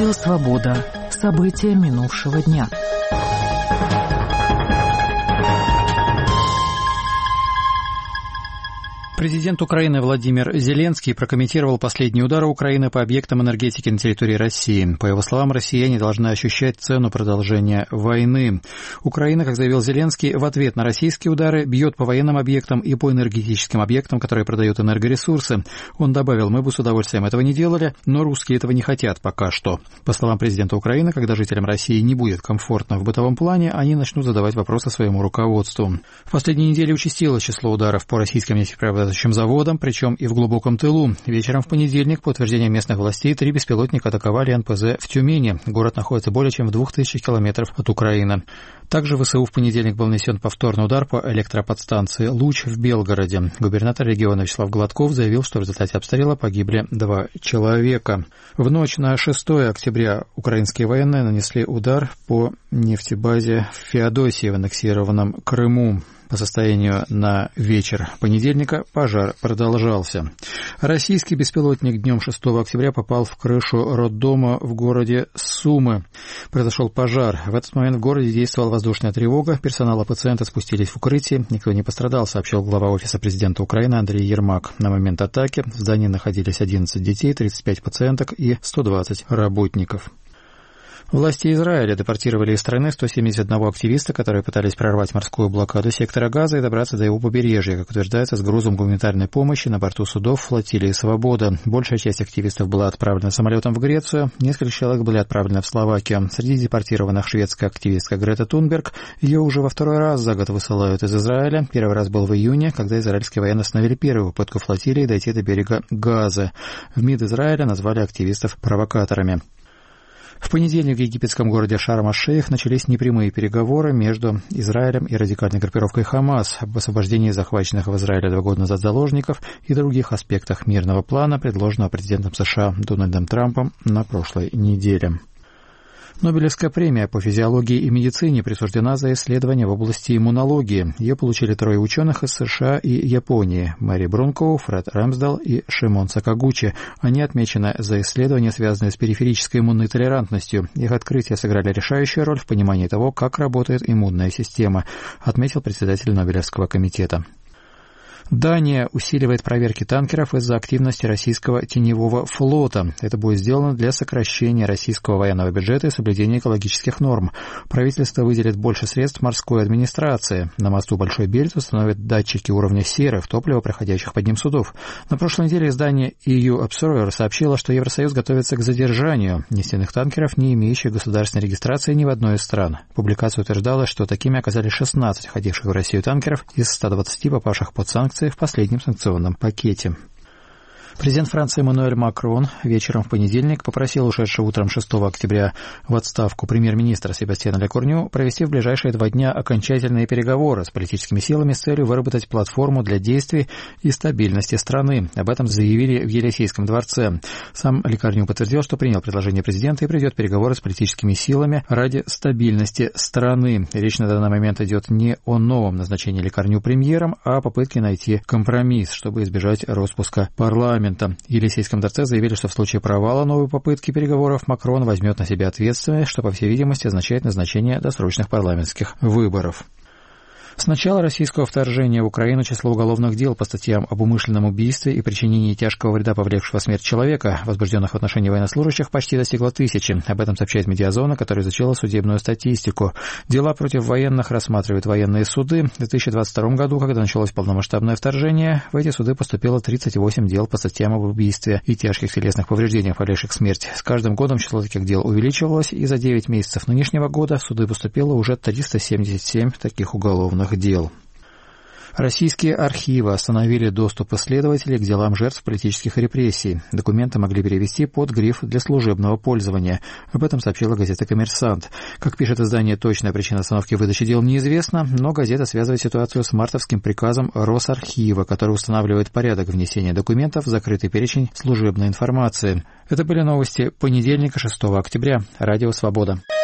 Радио «Свобода». События минувшего дня. Президент Украины Владимир Зеленский прокомментировал последние удары Украины по объектам энергетики на территории России. По его словам, россияне должны ощущать цену продолжения войны. Украина, как заявил Зеленский, в ответ на российские удары бьет по военным объектам и по энергетическим объектам, которые продают энергоресурсы. Он добавил: мы бы с удовольствием этого не делали, но русские этого не хотят пока что. По словам президента Украины, когда жителям России не будет комфортно в бытовом плане, они начнут задавать вопросы своему руководству. В последние недели участилось число ударов по российским нефтеперерабатывающим заводам, причем и в глубоком тылу. Вечером в понедельник, по утверждению местных властей, 3 беспилотника атаковали НПЗ в Тюмени. Город находится более чем в 2000 километров от Украины. Также в ВСУ в понедельник был нанесен повторный удар по электроподстанции «Луч» в Белгороде. Губернатор региона Вячеслав Гладков заявил, что в результате обстрела погибли 2 человека. В ночь на 6 октября украинские военные нанесли удар по нефтебазе в Феодосии в аннексированном Крыму. По состоянию на вечер понедельника пожар продолжался. Российский беспилотник днем 6 октября попал в крышу роддома в городе Сумы. Произошел пожар. В этот момент в городе действовала воздушная тревога. Персонал и пациенты спустились в укрытие. Никто не пострадал, сообщил глава Офиса президента Украины Андрей Ермак. На момент атаки в здании находились 11 детей, 35 пациенток и 120 работников. Власти Израиля депортировали из страны 171 активиста, которые пытались прорвать морскую блокаду сектора Газа и добраться до его побережья, как утверждается, с грузом гуманитарной помощи на борту судов флотилии «Свобода». Большая часть активистов была отправлена самолетом в Грецию, несколько человек были отправлены в Словакию. Среди депортированных шведская активистка Грета Тунберг. Ее уже во второй раз за год высылают из Израиля. Первый раз был в июне, когда израильские военные остановили первую попытку флотилии дойти до берега Газы. В МИД Израиля назвали активистов провокаторами. В понедельник в египетском городе Шарм-аш-Шейх начались непрямые переговоры между Израилем и радикальной группировкой «Хамас» об освобождении захваченных в Израиле 2 года назад заложников и других аспектах мирного плана, предложенного президентом США Дональдом Трампом на прошлой неделе. Нобелевская премия по физиологии и медицине присуждена за исследования в области иммунологии. Ее получили 3 ученых из США и Японии – Мэри Брункоу, Фред Рэмсдал и Шимон Сакагучи. Они отмечены за исследования, связанные с периферической иммунной толерантностью. Их открытия сыграли решающую роль в понимании того, как работает иммунная система, отметил председатель Нобелевского комитета. Дания усиливает проверки танкеров из-за активности российского теневого флота. Это будет сделано для сокращения российского военного бюджета и соблюдения экологических норм. Правительство выделит больше средств морской администрации. На мосту Большой Бельт установят датчики уровня серы в топливо проходящих под ним судов. На прошлой неделе издание EU Observer сообщило, что Евросоюз готовится к задержанию нефтяных танкеров, не имеющих государственной регистрации ни в одной из стран. Публикация утверждала, что такими оказались 16 входивших в Россию танкеров из 120 попавших под санкции в последнем санкционном пакете. Президент Франции Эммануэль Макрон вечером в понедельник попросил ушедшего утром 6 октября в отставку премьер-министра Себастьяна Лекорню провести в ближайшие 2 дня окончательные переговоры с политическими силами с целью выработать платформу для действий и стабильности страны. Об этом заявили в Елисейском дворце. Сам Лекорню подтвердил, что принял предложение президента и придет переговоры с политическими силами ради стабильности страны. Речь на данный момент идет не о новом назначении Лекорню премьером, а о попытке найти компромисс, чтобы избежать распуска парламента. В Елисейском дворце заявили, что в случае провала новой попытки переговоров Макрон возьмет на себя ответственность, что, по всей видимости, означает назначение досрочных парламентских выборов. С начала российского вторжения в Украину число уголовных дел по статьям об умышленном убийстве и причинении тяжкого вреда, повлекшего смерть человека, возбужденных в отношении военнослужащих, почти достигло 1000. Об этом сообщает Медиазона, которая изучила судебную статистику. Дела против военных рассматривают военные суды. В 2022 году, когда началось полномасштабное вторжение, в эти суды поступило 38 дел по статьям об убийстве и тяжких телесных повреждениях, повлекших смерть. С каждым годом число таких дел увеличивалось, и за 9 месяцев нынешнего года в суды поступило уже 377 таких уголовных дел. Российские архивы остановили доступ исследователей к делам жертв политических репрессий. Документы могли перевести под гриф «для служебного пользования». Об этом сообщила газета «Коммерсант». Как пишет издание, точная причина остановки выдачи дел неизвестна, но газета связывает ситуацию с мартовским приказом Росархива, который устанавливает порядок внесения документов в закрытый перечень служебной информации. Это были новости понедельника, 6 октября. Радио «Свобода».